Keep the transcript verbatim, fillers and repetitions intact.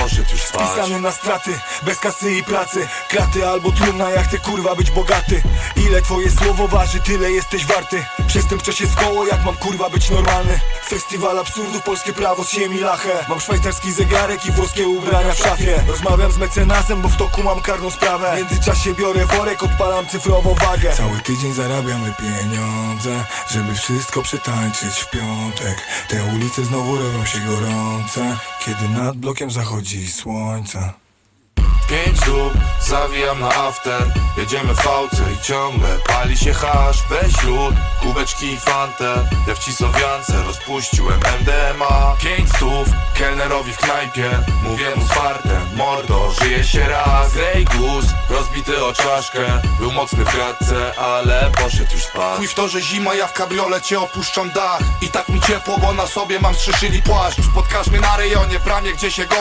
poszedł już spać. Spisany na straty, bez kasy i pracy. Kraty albo trumna, ja chcę kurwa być bogaty. Ile twoje słowo waży, tyle jesteś warty. Przestępczość jest koło, jak mam kurwa być normalny. Festiwal absurdów, polskie prawo z ziemi lachę. Mam szwajcarski zegarek i włoskie ubrania w szafie. Rozmawiam z mecenasem, bo w toku mam karną sprawę. W międzyczasie biorę worek, odpalam cyfrową wagę. Cały tydzień zarabiamy pieniądze, żeby wszystko przetańczyć w piątek. Te ulice znowu robią się gorące, kiedy nad blokiem zachodzi słońce. Pięć dób, zawijam na after. Jedziemy w fałce i ciągle pali się hasz. Weź lód, kubeczki i fantę. Ja w Cisowiance rozpuściłem M D M A. Pięć stów, kelnerowi w knajpie. Mówię mu z fartem, mordo, żyje się raz. Grey Goose, rozbity o czaszkę. Był mocny w kratce, ale poszedł już spać. Chuj w to, że zima, ja w kabriolecie opuszczam dach. I tak mi ciepło, bo na sobie mam zszyszyli płaszcz. Spotkasz mnie na rejonie, w bramie, gdzie się godzi.